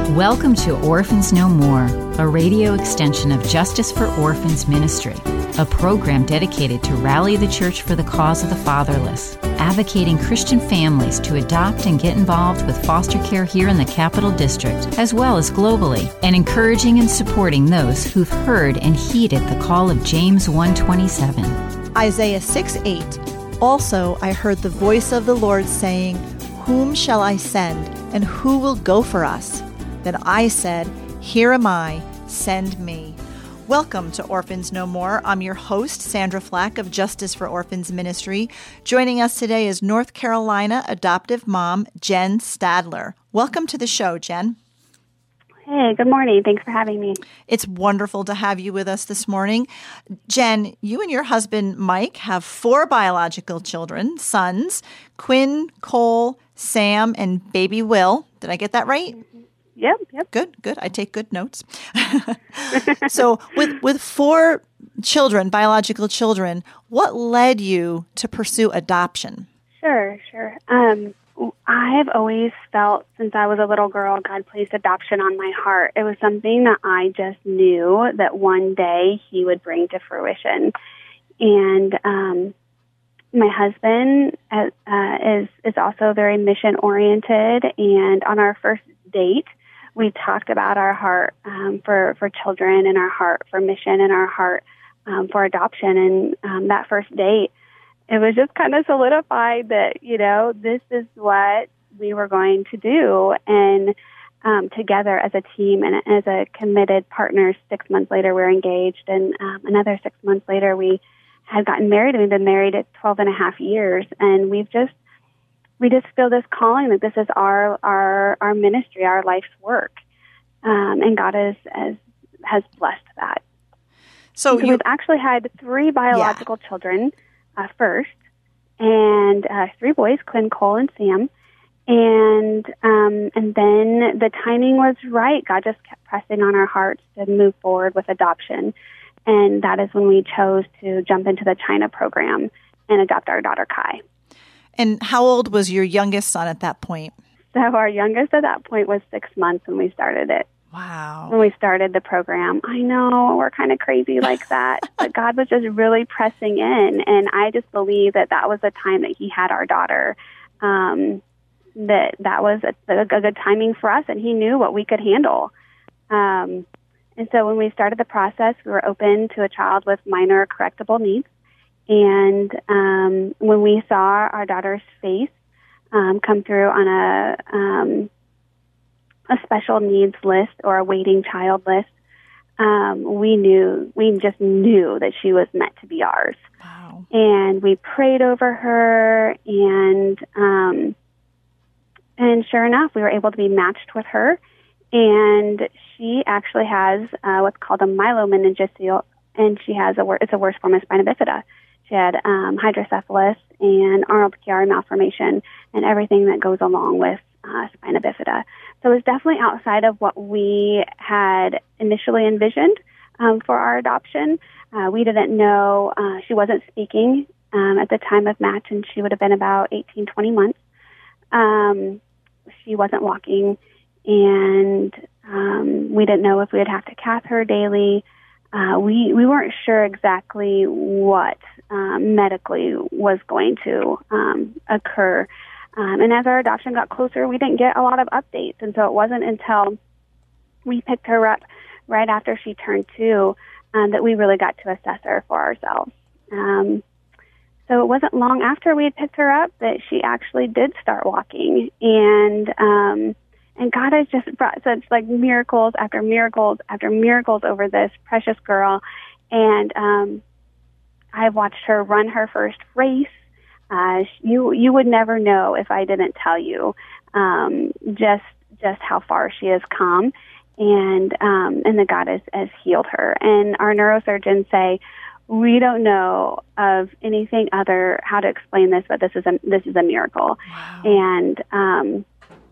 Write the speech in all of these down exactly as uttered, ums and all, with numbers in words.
Welcome to Orphans No More, a radio extension of Justice for Orphans Ministry, a program dedicated to rally the church for the cause of the fatherless, advocating Christian families to adopt and get involved with foster care here in the Capital District, as well as globally, and encouraging and supporting those who've heard and heeded the call of James one twenty-seven. Isaiah six eight. Also I heard the voice of the Lord saying, "Whom shall I send, and who will go for us?" Then I said, "Here am I, send me." Welcome to Orphans No More. I'm your host, Sandra Flack of Justice for Orphans Ministry. Joining us today is North Carolina adoptive mom, Jen Stadler. Welcome to the show, Jen. Hey, good morning. Thanks for having me. It's wonderful to have you with us this morning. Jen, you and your husband, Mike, have four biological children, sons, Quinn, Cole, Sam, and baby Will. Did I get that right? Mm-hmm. Yep, yep. Good, good. I take good notes. So with with four children, biological children, what led you to pursue adoption? Sure, sure. Um, I've always felt since I was a little girl, God placed adoption on my heart. It was something that I just knew that one day He would bring to fruition. And um, my husband uh, is is also very mission oriented. And on our first date, we talked about our heart um, for, for children and our heart for mission and our heart um, for adoption. And um, that first date, it was just kind of solidified that, you know, this is what we were going to do. And um, together as a team and as a committed partners, six months later, we're engaged. And um, another six months later, we had gotten married. And we've been married at twelve and a half years. And we've just We just feel this calling that this is our our, our ministry, our life's work, um, and God is, has has blessed that. So, so you, we've actually had three biological yeah. children uh, first, and uh, three boys, Quinn, Cole, and Sam, and um, and then the timing was right. God just kept pressing on our hearts to move forward with adoption, and that is when we chose to jump into the China program and adopt our daughter Kai. And how old was your youngest son at that point? So our youngest at that point was six months when we started it. Wow. When we started the program. I know, we're kind of crazy like that. But God was just really pressing in. And I just believe that that was the time that He had our daughter. Um, that that was a, a good timing for us. And He knew what we could handle. Um, and so when we started the process, we were open to a child with minor correctable needs. And um, when we saw our daughter's face um, come through on a um, a special needs list or a waiting child list, um, we knew we just knew that she was meant to be ours. Wow! And we prayed over her, and um, and sure enough, we were able to be matched with her. And she actually has uh, what's called a myelomeningocele, and she has a it's a worse form of spina bifida. She had um, hydrocephalus and Arnold-Chiari malformation and everything that goes along with uh, spina bifida. So it was definitely outside of what we had initially envisioned um, for our adoption. Uh, we didn't know, uh, she wasn't speaking um, at the time of match, and she would have been about eighteen, twenty months. Um, she wasn't walking, and um, we didn't know if we would have to cath her daily. Uh, we, we weren't sure exactly what um, medically was going to um, occur. Um, and as our adoption got closer, we didn't get a lot of updates. And so it wasn't until we picked her up right after she turned two um, that we really got to assess her for ourselves. Um, so it wasn't long after we had picked her up that she actually did start walking. And um And God has just brought such like miracles after miracles after miracles over this precious girl. And um, I've watched her run her first race. Uh, you you would never know if I didn't tell you um, just just how far she has come, and um, and that God has, has healed her. And our neurosurgeons say we don't know of anything other how to explain this, but this is a this is a miracle. Wow. And um,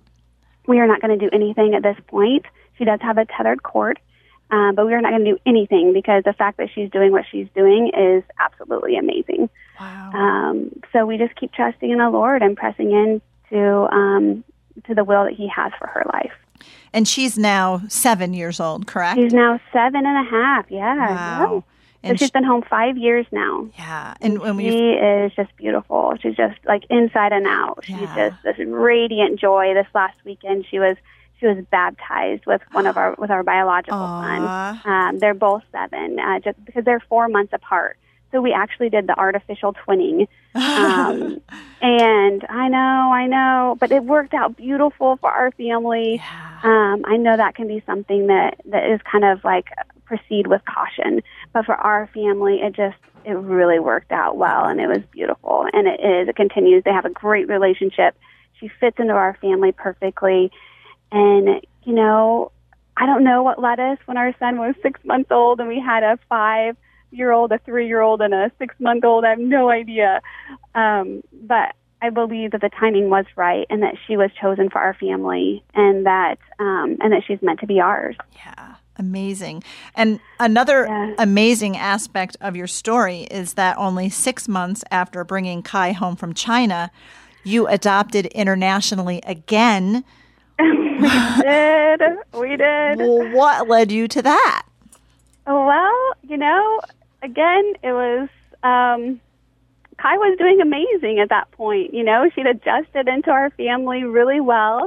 we are not going to do anything at this point. She does have a tethered cord, um, but we are not going to do anything because the fact that she's doing what she's doing is absolutely amazing. Wow. Um, so we just keep trusting in the Lord and pressing into um, to the will that He has for her life. And she's now seven years old, correct? She's now seven and a half, yeah. Wow. Yeah. And so she's she, been home five years now. Yeah. And, and she is just beautiful. She's just like inside and out. Yeah. She's just this radiant joy. This last weekend, she was she was baptized with one of our with our biological Aww. sons. Um, they're both seven, uh, just because they're four months apart. So we actually did the artificial twinning. Um, and I know, I know, but it worked out beautiful for our family. Yeah. Um, I know that can be something that, that is kind of like proceed with caution. But for our family, it just, it really worked out well, and it was beautiful. And it is, it continues. They have a great relationship. She fits into our family perfectly. And, you know, I don't know what led us when our son was six months old and we had a five year old, a three-year-old, and a six-month-old. I have no idea. Um, but I believe that the timing was right and that she was chosen for our family and that um, and that she's meant to be ours. Yeah, amazing. And another yeah. amazing aspect of your story is that only six months after bringing Kai home from China, you adopted internationally again. we did. We did. Well, what led you to that? Well, you know, again, it was, um, Kai was doing amazing at that point. You know, she'd adjusted into our family really well.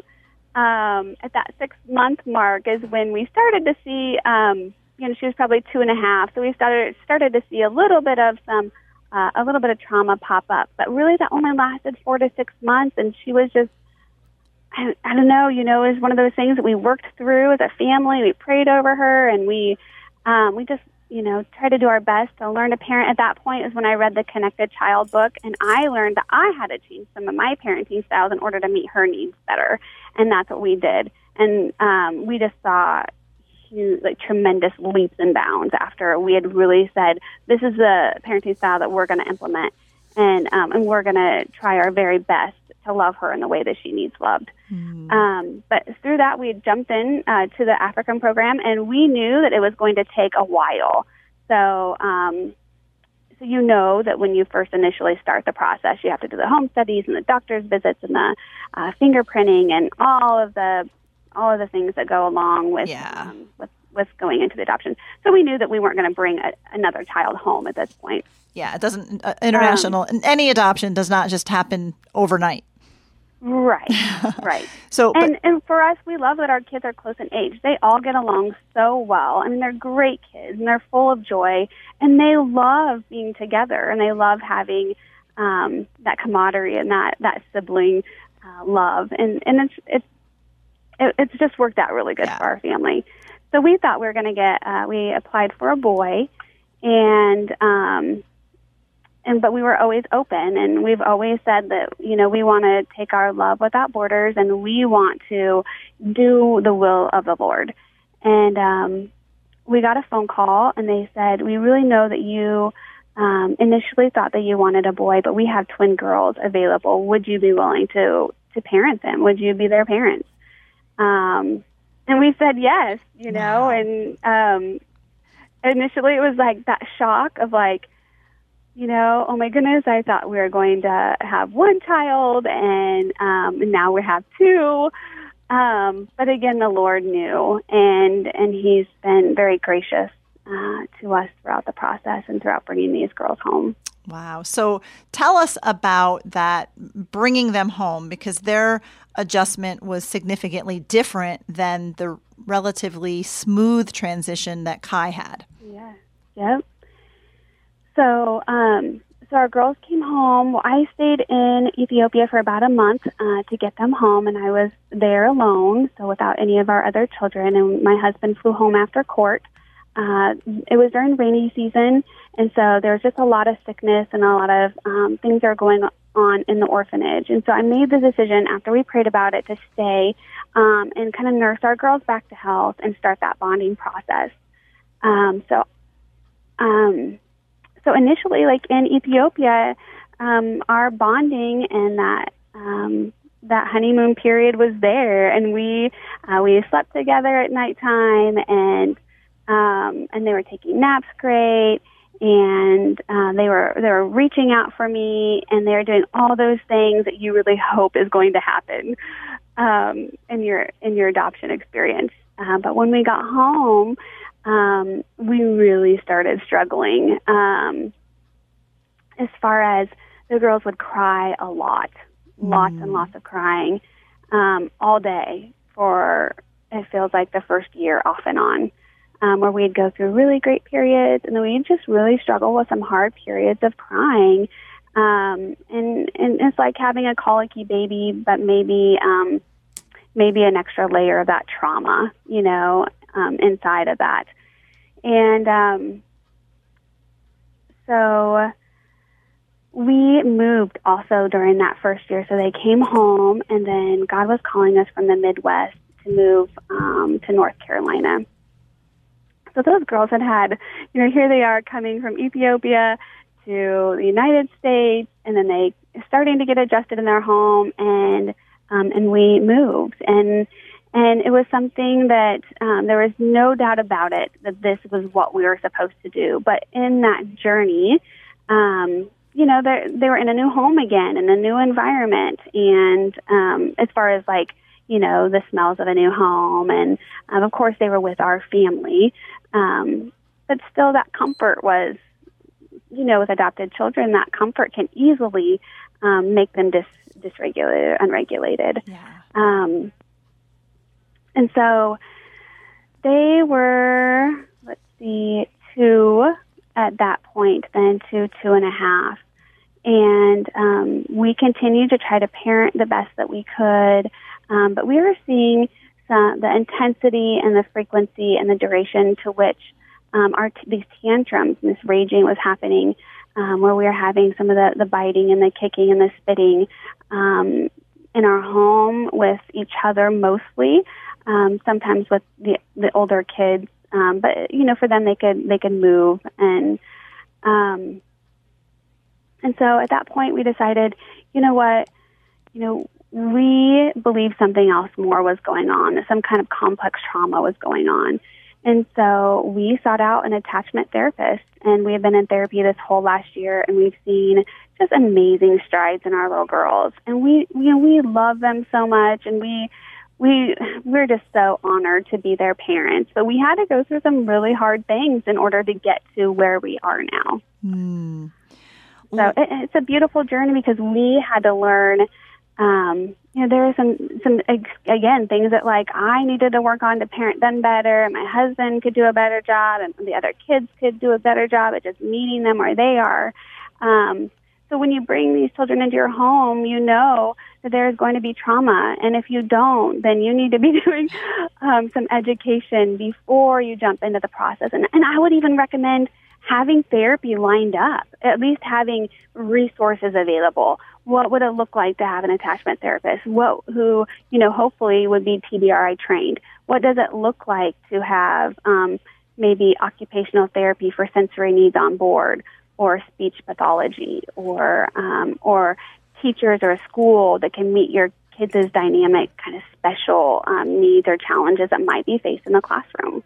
Um, at that six-month mark is when we started to see, um, you know, she was probably two and a half, so we started started to see a little bit of some, uh, a little bit of trauma pop up. But really, that only lasted four to six months, and she was just, I, I don't know, you know, it was one of those things that we worked through as a family. We prayed over her, and we, um, we just, you know, tried to do our best to learn to parent. At that point is when I read the Connected Child book, and I learned that I had to change some of my parenting styles in order to meet her needs better, and that's what we did. And um, we just saw huge, like tremendous leaps and bounds after we had really said, this is the parenting style that we're going to implement, and um, and we're going to try our very best to love her in the way that she needs loved. Mm. Um, but through that, we had jumped in uh, to the African program, and we knew that it was going to take a while. So, um, so you know that when you first initially start the process, you have to do the home studies and the doctor's visits and the uh, fingerprinting and all of the all of the things that go along with yeah. um, with with going into the adoption. So we knew that we weren't going to bring a, another child home at this point. Yeah, it doesn't. Uh, international um, any adoption does not just happen overnight. Right, right. so, and but, and for us, we love that our kids are close in age. They all get along so well. I mean, they're great kids, and they're full of joy, and they love being together, and they love having um, that camaraderie and that that sibling uh, love, and and it's it's it, it's just worked out really good yeah. for our family. So we thought we were going to get. Uh, we applied for a boy, and. Um, And, but we were always open, and we've always said that, you know, we want to take our love without borders, and we want to do the will of the Lord. And um, we got a phone call, and they said, we really know that you um, initially thought that you wanted a boy, but we have twin girls available. Would you be willing to, to parent them? Would you be their parents? Um, and we said yes, you know, wow. and um, initially it was like that shock of like, you know, oh my goodness, I thought we were going to have one child, and um, now we have two. Um, but again, the Lord knew, and and He's been very gracious uh, to us throughout the process and throughout bringing these girls home. Wow. So tell us about that, bringing them home, because their adjustment was significantly different than the relatively smooth transition that Kai had. Yeah. Yep. So, um, so our girls came home. Well, I stayed in Ethiopia for about a month uh, to get them home, and I was there alone, so without any of our other children. And my husband flew home after court. Uh, it was during rainy season, and so there was just a lot of sickness and a lot of um, things that are going on in the orphanage. And so I made the decision after we prayed about it to stay um, and kind of nurse our girls back to health and start that bonding process. Um, so. Um, So initially, like in Ethiopia, um, our bonding and that um, that honeymoon period was there, and we uh, we slept together at nighttime, and um, and they were taking naps great, and uh, they were they were reaching out for me, and they were doing all those things that you really hope is going to happen. um, in your in your adoption experience. Uh, but when we got home, um, we really started struggling. Um, as far as the girls would cry a lot, lots mm. and lots of crying um, all day for, it feels like, the first year off and on, um, where we'd go through really great periods, and then we'd just really struggle with some hard periods of crying. Um, and, and it's like having a colicky baby, but maybe um, maybe an extra layer of that trauma, you know, um, inside of that. And um, so we moved also during that first year. So they came home, and then God was calling us from the Midwest to move um, to North Carolina. So those girls had had, you know, here they are coming from Ethiopia to the United States, and then they starting to get adjusted in their home, and um, and we moved, and and it was something that um, there was no doubt about it that this was what we were supposed to do. But in that journey, um, you know, they they were in a new home again, in a new environment, and um, as far as like, you know, the smells of a new home, and um, of course they were with our family, um, but still that comfort was, you know, with adopted children, that comfort can easily um, make them dis- dysregulated, unregulated. Yeah. Um, and so they were, let's see, two at that point, then to two and a half. And um, we continued to try to parent the best that we could, um, but we were seeing some, the intensity and the frequency and the duration to which Um, our t- these tantrums and this raging was happening, um, where we were having some of the, the biting and the kicking and the spitting um, in our home with each other mostly, um, sometimes with the, the older kids. Um, but, you know, for them, they could they could move. And, um, and so at that point, we decided, you know what, you know, we believe something else more was going on, that some kind of complex trauma was going on. And so we sought out an attachment therapist, and we have been in therapy this whole last year, and we've seen just amazing strides in our little girls. And we, you know, we love them so much, and we, we, we're just so honored to be their parents. But we had to go through some really hard things in order to get to where we are now. Mm. So it, it's a beautiful journey because we had to learn. Um, you know, there are some, some, again, things that like I needed to work on to parent them better, and my husband could do a better job, and the other kids could do a better job at just meeting them where they are. Um, so when you bring these children into your home, you know that there is going to be trauma, and if you don't, then you need to be doing um, some education before you jump into the process. And, and I would even recommend having therapy lined up, at least having resources available. What would it look like to have an attachment therapist? What, who, you know, hopefully would be T B R I trained? What does it look like to have um, maybe occupational therapy for sensory needs on board, or speech pathology, or um, or teachers or a school that can meet your kids' dynamic kind of special um, needs or challenges that might be faced in the classroom?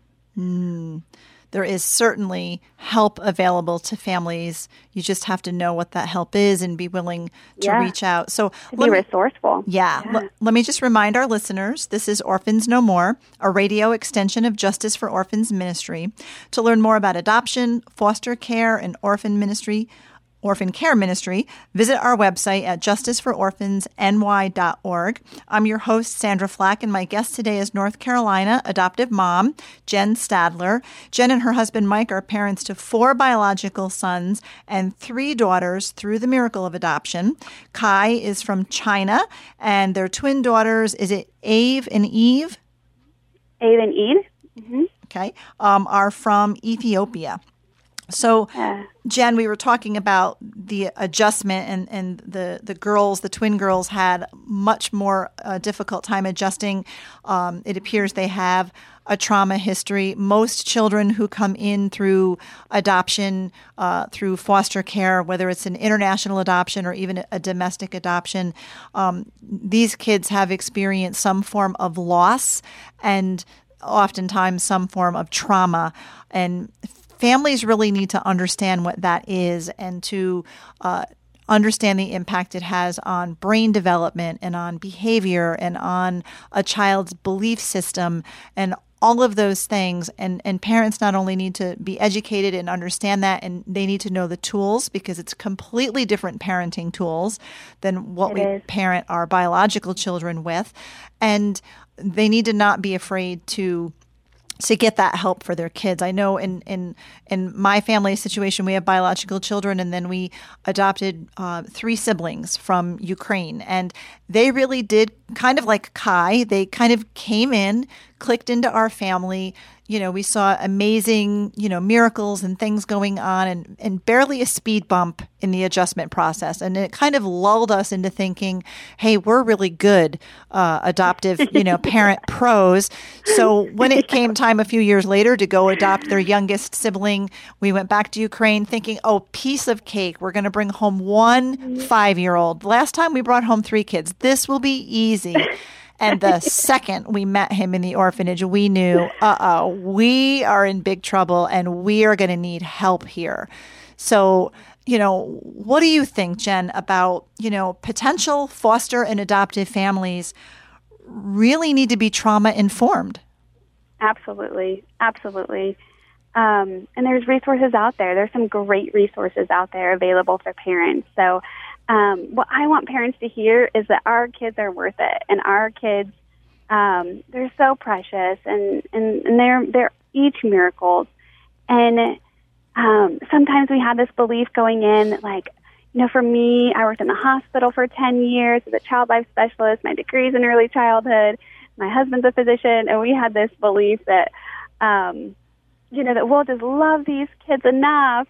Mm. There is certainly help available to families. You just have to know what that help is and be willing to yeah. reach out. So to be me, resourceful. Yeah. yeah. L- let me just remind our listeners, this is Orphans No More, a radio extension of Justice for Orphans Ministry. To learn more about adoption, foster care, and orphan ministry, Orphan Care Ministry, visit our website at justice for orphans n y dot org. I'm your host, Sandra Flack, and my guest today is North Carolina adoptive mom, Jen Stadler. Jen and her husband, Mike, are parents to four biological sons and three daughters through the miracle of adoption. Kai is from China, and their twin daughters, is it Ave and Eve? Ave and Eve. Mm-hmm. Okay, um, are from Ethiopia. So, yeah. Jen, we were talking about the adjustment, and, and the, the girls, the twin girls, had much more uh, difficult time adjusting. Um, it appears they have a trauma history. Most children who come in through adoption, uh, through foster care, whether it's an international adoption or even a domestic adoption, um, these kids have experienced some form of loss and oftentimes some form of trauma. And families really need to understand what that is, and to uh, understand the impact it has on brain development and on behavior and on a child's belief system and all of those things. And, and parents not only need to be educated and understand that, and they need to know the tools, because it's completely different parenting tools than what It we is. parent our biological children with. And they need to not be afraid to to get that help for their kids. I know in, in, in my family situation, we have biological children, and then we adopted uh, three siblings from Ukraine. And they really did, kind of like Kai, they kind of came in, clicked into our family. You know, we saw amazing, you know, miracles and things going on, and, and barely a speed bump in the adjustment process. And it kind of lulled us into thinking, hey, we're really good uh, adoptive, you know, parent pros. So when it came time a few years later to go adopt their youngest sibling, we went back to Ukraine thinking, oh, piece of cake. We're going to bring home one five-year-old. Last time we brought home three kids. This will be easy. And the second we met him in the orphanage, we knew, uh-oh, we are in big trouble and we are going to need help here. So, you know, what do you think, Jen, about, you know, potential foster and adoptive families really need to be trauma informed? Absolutely. Absolutely. Um, and there's resources out there. There's some great resources out there available for parents. So um, what I want parents to hear is that our kids are worth it, and our kids, um, they're so precious, and, and, and they're, they're each miracles. And um, sometimes we have this belief going in, like, you know, for me, I worked in the hospital for ten years as a child life specialist. My degree's in early childhood. My husband's a physician, and we had this belief that, um, you know, that we'll just love these kids enough,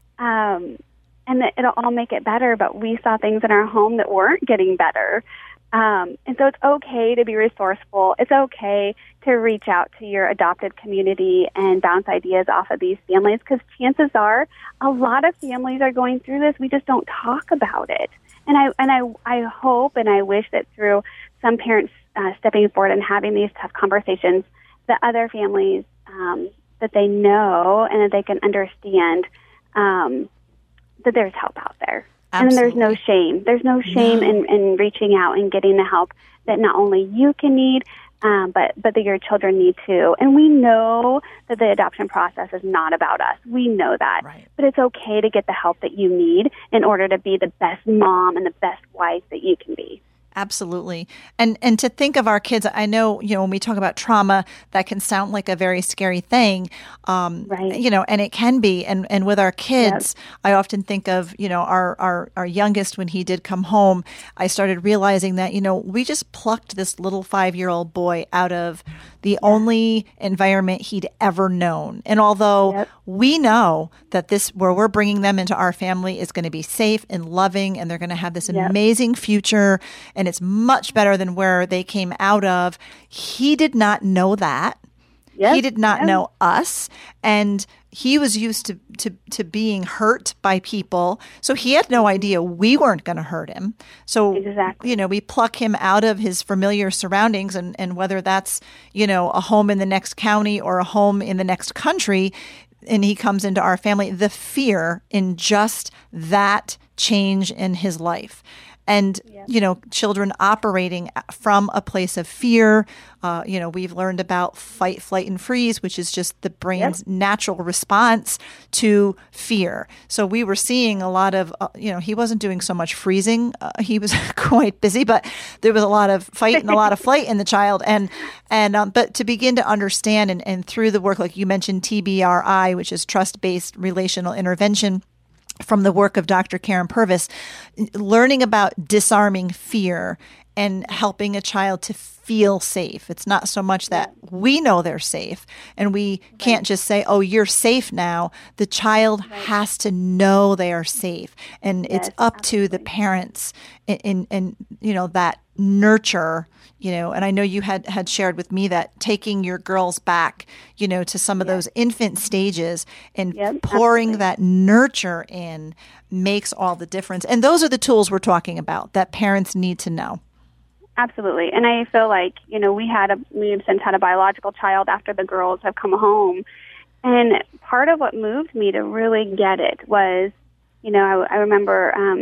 um, and that it'll all make it better. But we saw things in our home that weren't getting better. Um, and so it's okay to be resourceful. It's okay to reach out to your adopted community and bounce ideas off of these families, because chances are a lot of families are going through this. We just don't talk about it. And I and I, I hope and I wish that through some parents uh, stepping forward and having these tough conversations, that other families um, that they know and that they can understand um, that there's help out there. Absolutely. And there's no shame. There's no shame No. in, in reaching out and getting the help that not only you can need, um, but, but that your children need too. And we know that the adoption process is not about us. We know that. Right. But it's okay to get the help that you need in order to be the best mom and the best wife that you can be. Absolutely. And and to think of our kids, I know, you know, when we talk about trauma, that can sound like a very scary thing, um, Right. you know, and it can be. And and with our kids, Yep. I often think of, you know, our, our, our youngest, when he did come home, I started realizing that, you know, we just plucked this little five-year-old boy out of the only environment he'd ever known. And although Yep. we know that this, where we're bringing them into our family, is going to be safe and loving, and they're going to have this Yep. amazing future, and it's much better than where they came out of. He did not know that. Yep. He did not Yep. know us. And he was used to, to, to being hurt by people. So he had no idea we weren't going to hurt him. So, Exactly. you know, we pluck him out of his familiar surroundings, and, and whether that's, you know, a home in the next county or a home in the next country, and he comes into our family, the fear in just that change in his life. And, you know, children operating from a place of fear. Uh, you know, we've learned about fight, flight, and freeze, which is just the brain's Yep. natural response to fear. So we were seeing a lot of, uh, you know, he wasn't doing so much freezing. Uh, he was quite busy, but there was a lot of fight and a lot of flight in the child. And, and um, but to begin to understand, and, and through the work, like you mentioned, T B R I, which is trust-based relational intervention, from the work of Doctor Karen Purvis, learning about disarming fear and helping a child to feel safe. It's not so much that we know they're safe and we can't just say, oh, you're safe now. The child has to know they are safe. And Yes, it's up to the absolutely. parents in, in, in, you know, that nurture, you know, and I know you had, had shared with me that taking your girls back, you know, to some of those infant stages and Yep, pouring absolutely. that nurture in makes all the difference. And those are the tools we're talking about that parents need to know. Absolutely. And I feel like, you know, we had a, we have since had a biological child after the girls have come home. And part of what moved me to really get it was, you know, I, I remember, um,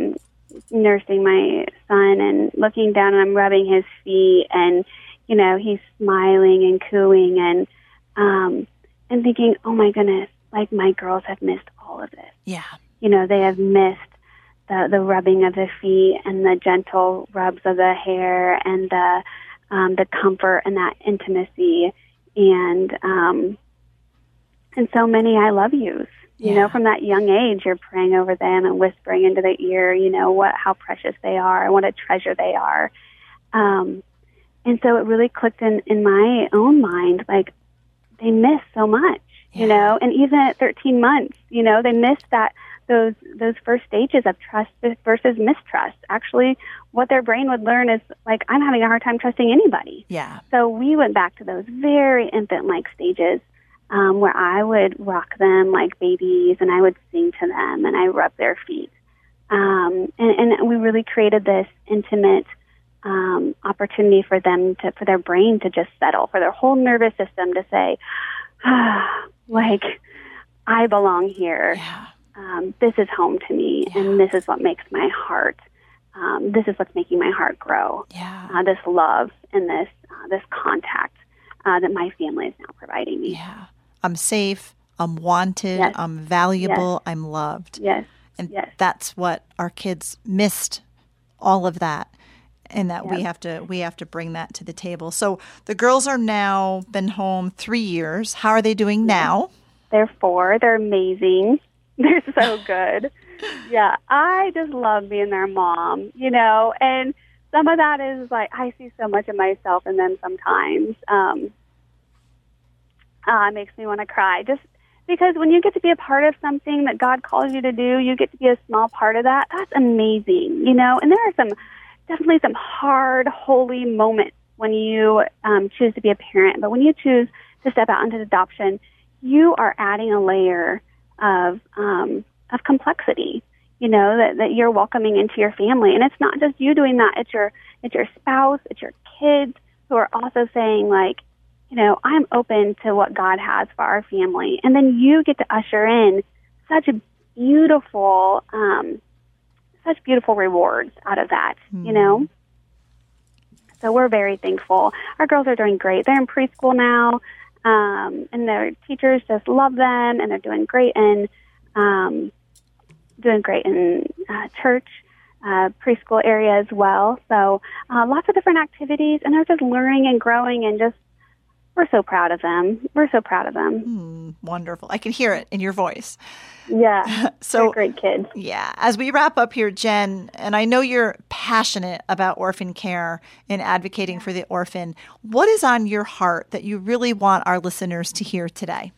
nursing my son and looking down and I'm rubbing his feet and, you know, he's smiling and cooing and, um, and thinking, oh my goodness, like my girls have missed all of this. Yeah. You know, they have missed the, the rubbing of the feet and the gentle rubs of the hair and the, um, the comfort and that intimacy. And, um, and so many I love yous. You Yeah. know, from that young age, you're praying over them and whispering into their ear, you know, what, how precious they are and what a treasure they are. Um, and so it really clicked in, in my own mind, like they miss so much, Yeah. you know, and even at thirteen months, you know, they miss that, those, those first stages of trust versus mistrust. Actually, what their brain would learn is like, I'm having a hard time trusting anybody. Yeah. So we went back to those very infant-like stages. Um, where I would rock them like babies and I would sing to them and I rub their feet. Um, and, and we really created this intimate um, opportunity for them to, for their brain to just settle, for their whole nervous system to say, ah, like, I belong here. Yeah. Um, this is home to me, Yeah. and this is what makes my heart, um, this is what's making my heart grow. Yeah. Uh, this love and this, uh, this contact uh, that my family is now providing me. Yeah. I'm safe. I'm wanted. Yes. I'm valuable. I'm loved. Yes. And Yes. that's what our kids missed, all of that. And that we Yep. have to we have to bring that to the table. So the girls are now been home three years. How are they doing now? They're four. They're amazing. They're so good. Yeah. I just love being their mom, you know, and some of that is like, I see so much of myself in them sometimes. Um, uh, it makes me want to cry just because when you get to be a part of something that God calls you to do, you get to be a small part of that. That's amazing, you know, and there are some, definitely some hard, holy moments when you um, choose to be a parent. But when you choose to step out into adoption, you are adding a layer of um, of complexity, you know, that, that you're welcoming into your family. And it's not just you doing that. It's your it's your spouse, it's your kids who are also saying, like, you know, I'm open to what God has for our family. And then you get to usher in such a beautiful, um, such beautiful rewards out of that, mm. you know. So we're very thankful. Our girls are doing great. They're in preschool now. Um, and their teachers just love them, and they're doing great in um, doing great in uh, church, uh, preschool area as well. So uh, lots of different activities, and they're just learning and growing, and just we're so proud of them. We're so proud of them. Mm, wonderful. I can hear it in your voice. Yeah. So they're great kids. Yeah. As we wrap up here, Jen, and I know you're passionate about orphan care and advocating for the orphan, what is on your heart that you really want our listeners to hear today?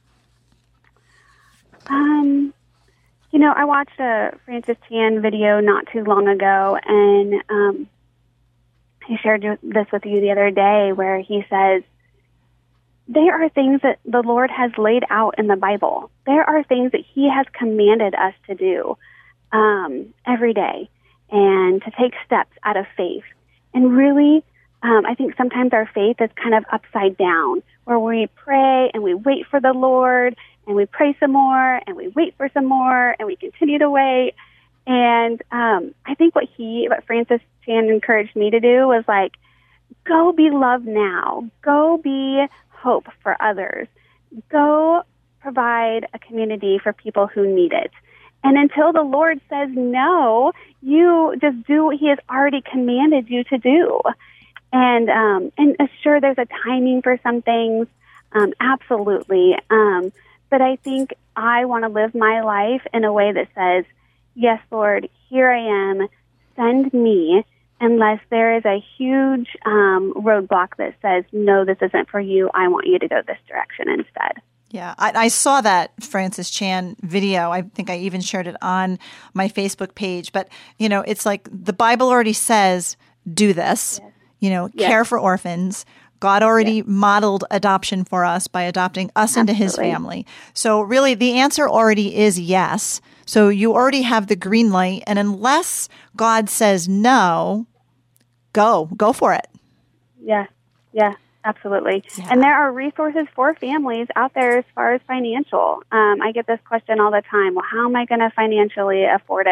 Um, you know, I watched a Francis Chan video not too long ago, and um, he shared this with you the other day where he says, there are things that the Lord has laid out in the Bible. There are things that he has commanded us to do um, every day and to take steps out of faith. And really, um, I think sometimes our faith is kind of upside down, where we pray and we wait for the Lord and we pray some more and we wait for some more and we continue to wait. And um, I think what he, what Francis Chan encouraged me to do was like, go be love now. Go be hope for others. Go provide a community for people who need it. And until the Lord says no, you just do what he has already commanded you to do. And um, and sure, there's a timing for some things, um, absolutely. Um, but I think I want to live my life in a way that says, yes, Lord, here I am, send me, unless there is a huge um, roadblock that says, no, this isn't for you. I want you to go this direction instead. Yeah, I, I saw that Francis Chan video. I think I even shared it on my Facebook page. But, you know, it's like the Bible already says, do this, yes. you know, yes. care for orphans. God already yes. modeled adoption for us by adopting us Absolutely. Into his family. So really the answer already is yes. So you already have the green light. And unless God says no, go, go for it. Yeah, yeah, absolutely. Yeah. And there are resources for families out there as far as financial. Um, I get this question all the time. Well, how am I going to financially afford it?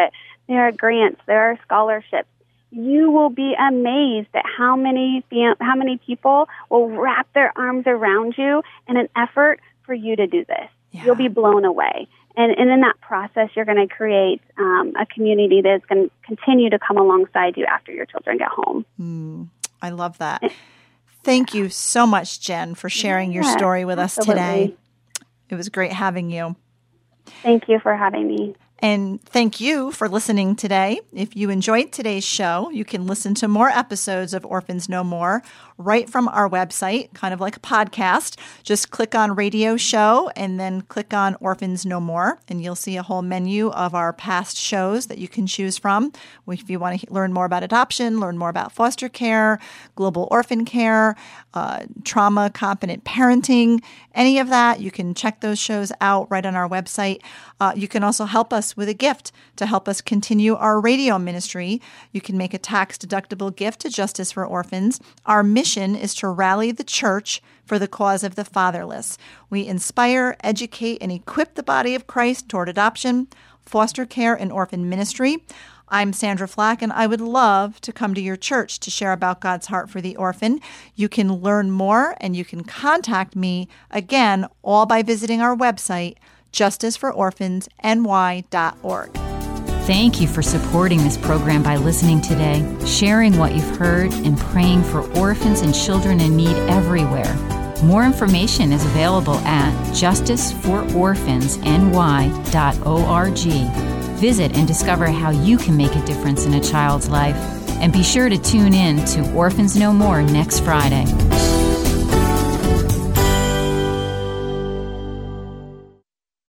there are grants, there are scholarships. You will be amazed at how many how many people will wrap their arms around you in an effort for you to do this. Yeah. You'll be blown away. And, and in that process, you're going to create um, a community that is going to continue to come alongside you after your children get home. Mm, I love that. Thank you so much, Jen, for sharing yeah, your story with absolutely. us today. It was great having you. Thank you for having me. And thank you for listening today. If you enjoyed today's show, you can listen to more episodes of Orphans No More right from our website, kind of like a podcast. Just click on Radio Show and then click on Orphans No More, and you'll see a whole menu of our past shows that you can choose from. If you want to learn more about adoption, learn more about foster care, global orphan care, uh, trauma competent parenting, any of that, you can check those shows out right on our website. Uh, you can also help us with a gift to help us continue our radio ministry. You can make a tax-deductible gift to Justice for Orphans. Our mission is to rally the church for the cause of the fatherless. We inspire, educate, and equip the body of Christ toward adoption, foster care, and orphan ministry. I'm Sandra Flack, and I would love to come to your church to share about God's heart for the orphan. You can learn more, and you can contact me, again, all by visiting our website, justice for orphans n y dot org. Thank you for supporting this program by listening today, sharing what you've heard, and praying for orphans and children in need everywhere. More information is available at justice for orphans n y dot org. Visit and discover how you can make a difference in a child's life. And be sure to tune in to Orphans No More next Friday.